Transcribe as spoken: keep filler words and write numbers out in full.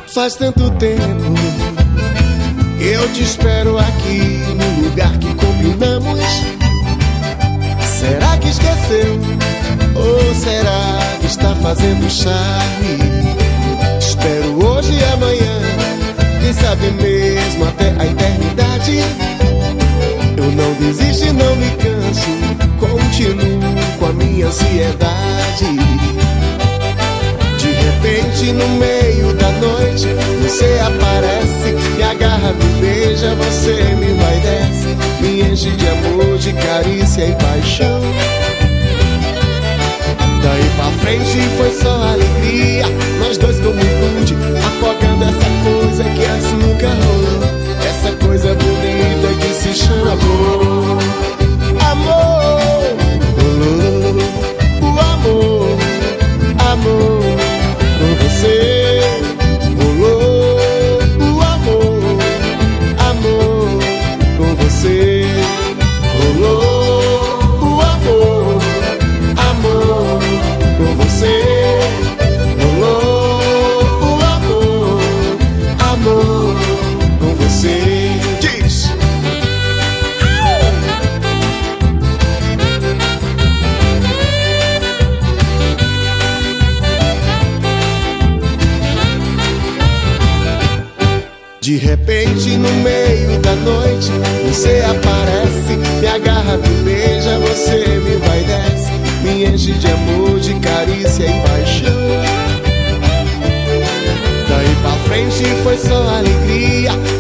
Faz tanto tempo que eu te espero aqui no lugar que combinamos. Será que esqueceu? Ou será que está fazendo charme? Te espero hoje e amanhã, quem sabe mesmo até a eternidade. Eu não desisto e não me canso, continuo com a minha ansiedade. De repente no meio da noite você aparece, me agarra, me beija, você me vai e desce, me enche de amor, de carícia e paixão. Daí pra frente foi só alegria, nós dois como um bonde, afogando essa coisa que antes nunca rolou. Essa coisa bonita que se chama amor. Amor, rolou o amor, amor. Com você rolou o amor, amor. Com você rolou o amor, amor. Com você rolou o amor, amor. Com você diz. De repente no meio da noite você aparece, me agarra, me beija, você me vai e desce, me enche de amor, de carícia e paixão. Daí pra frente foi só alegria,